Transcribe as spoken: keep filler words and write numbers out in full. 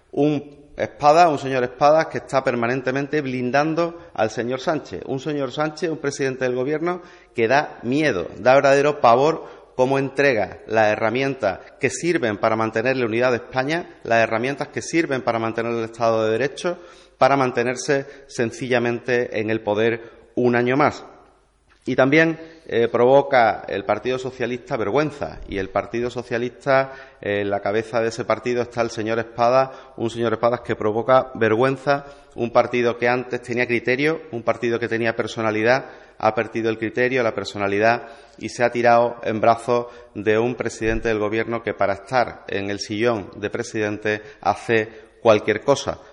Un Espada, un señor Espadas que está permanentemente blindando al señor Sánchez. Un señor Sánchez, un presidente del Gobierno que da miedo, da verdadero pavor cómo entrega las herramientas que sirven para mantener la unidad de España, las herramientas que sirven para mantener el Estado de Derecho, para mantenerse sencillamente en el poder un año más. Y también eh, provoca el Partido Socialista vergüenza, y el Partido Socialista, eh, en la cabeza de ese partido está el señor Espadas, un señor Espadas que provoca vergüenza, un partido que antes tenía criterio, un partido que tenía personalidad, ha perdido el criterio, la personalidad y se ha tirado en brazos de un presidente del Gobierno que para estar en el sillón de presidente hace cualquier cosa.